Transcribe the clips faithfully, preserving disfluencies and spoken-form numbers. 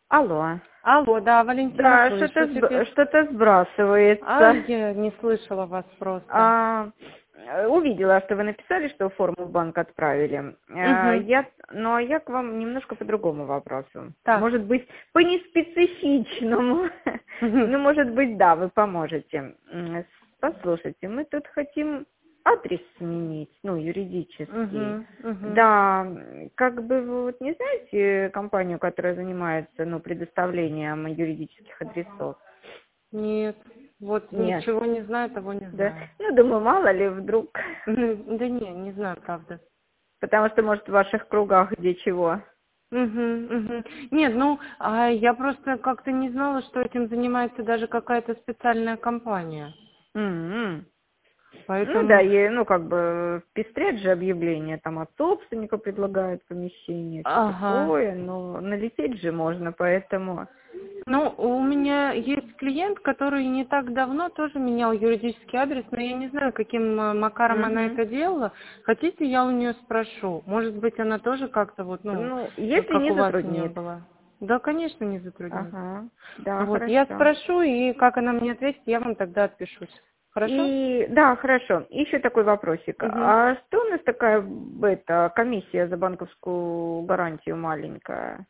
Алло. Алло, да, Валентина, Да, слышу что-то сб- теперь. что-то А, сбрасывается. я не слышала вас просто. А, э, увидела, что вы написали, что форму в банк отправили. А, Угу. я, но я к вам немножко по другому вопросу. Так. Может быть, по неспецифичному. Мгм. Ну, может быть, да, вы поможете. М, Послушайте, мы тут хотим адрес сменить, ну, юридический. Угу. Угу. Да, м, как бы вы вот не знаете компанию, которая занимается, ну, предоставлением юридических адресов? Нет, вот Нет. ничего не знаю, того не Да. знаю. Ну, думаю, мало ли вдруг. Мгм. Да не, не знаю, правда. Потому что, может, в ваших кругах где чего. Угу, угу. Нет, ну, а я просто как-то не знала, что этим занимается даже какая-то специальная компания. М-м. Ну да, Поэтому, и, ну как бы пестрят же объявления, там от собственника предлагают помещение, все ага. такое, но налететь же можно, поэтому... Ну, у меня есть клиент, который не так давно тоже менял юридический адрес, но я не знаю, каким э, макаром она Мгм. это делала. Хотите, я у нее спрошу? Может быть, она тоже как-то вот, ну, Ну, э, если как не у вас не затруднит. было. Да, конечно, не затруднит. Ага, да, Вот, я хорошо. спрошу, и как она мне ответит, я вам тогда отпишусь. Хорошо? И да, хорошо. Еще такой вопросик. Угу. А что у нас такая эта комиссия за банковскую гарантию маленькая?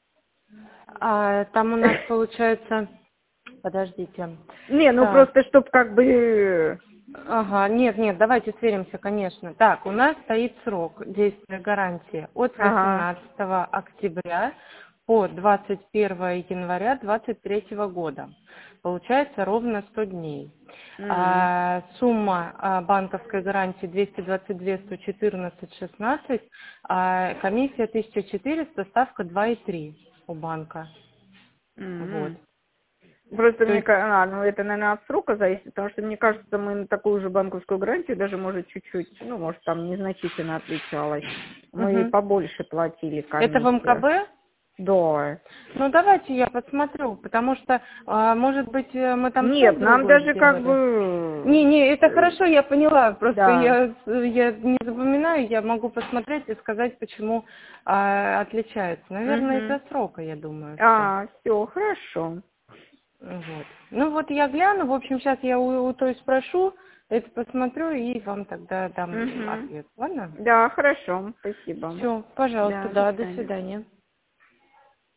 А там у нас получается... Подождите. Не, ну Так, просто чтоб как бы... ага, нет, нет, давайте сверимся, конечно. Так, у нас стоит срок действия гарантии от Ага. восемнадцатого октября по двадцать первое января двадцать третьего года. Получается ровно сто дней. М. А, сумма а, банковской гарантии двести двадцать два сто четырнадцать шестнадцать, а комиссия тысяча четыреста, ставка два и три у банка. Вот. М. Просто То мне есть, кажется, а, ну это, наверное, от срока зависит, потому что мне кажется, мы на такую же банковскую гарантию даже, может, чуть-чуть, ну, может, там незначительно отличалась. Мы мгм. побольше платили Это в комиссию. МКБ? Да. Ну, давайте я посмотрю, потому что, а, может быть, э, мы там счет Нет, нам другой даже как сделали. бы... Не, не, это э, хорошо, я поняла. Просто Да. я, я не запоминаю, я могу посмотреть и сказать, почему а, отличается. Наверное, Угу. из-за срока, я думаю, все. А, все, хорошо. Вот. Ну вот я гляну, в общем, сейчас я у, у той спрошу, это посмотрю и вам тогда дам Угу. ответ. Ладно? Да, хорошо, спасибо. Все, пожалуйста, Да, до да, до свидания. свидания.